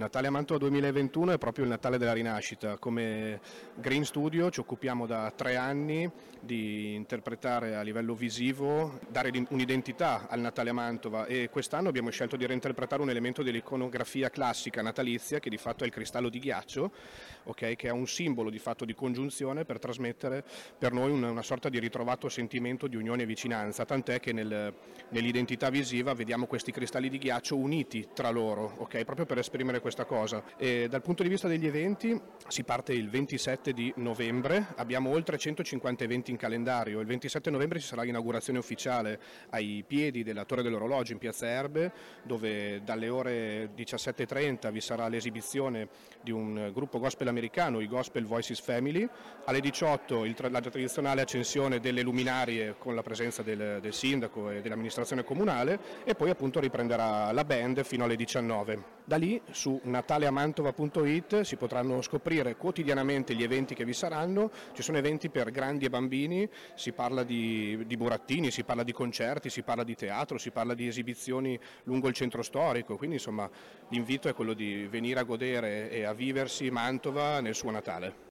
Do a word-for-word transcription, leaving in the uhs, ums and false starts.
Natale a Mantova duemilaventuno è proprio il Natale della rinascita. Come Green Studio ci occupiamo da tre anni di interpretare a livello visivo, dare un'identità al Natale a Mantova, e quest'anno abbiamo scelto di reinterpretare un elemento dell'iconografia classica natalizia che di fatto è il cristallo di ghiaccio, okay, che è un simbolo di fatto di congiunzione per trasmettere per noi una, una sorta di ritrovato sentimento di unione e vicinanza, tant'è che nel, nell'identità visiva vediamo questi cristalli di ghiaccio uniti tra loro, okay, proprio per esprimere questa cosa. E dal punto di vista degli eventi si parte il ventisette di novembre, abbiamo oltre centocinquanta eventi in calendario. Il ventisette novembre ci sarà l'inaugurazione ufficiale ai piedi della Torre dell'Orologio in Piazza Erbe, dove dalle ore diciassette e trenta vi sarà l'esibizione di un gruppo gospel americano, i Gospel Voices Family, alle diciotto il, la tradizionale accensione delle luminarie con la presenza del, del sindaco e dell'amministrazione comunale, e poi appunto riprenderà la band fino alle diciannove. Da lì su nataleamantova punto it si potranno scoprire quotidianamente gli eventi che vi saranno. Ci sono eventi per grandi e bambini, si parla di, di burattini, si parla di concerti, si parla di teatro, si parla di esibizioni lungo il centro storico, quindi insomma l'invito è quello di venire a godere e a viversi Mantova nel suo Natale.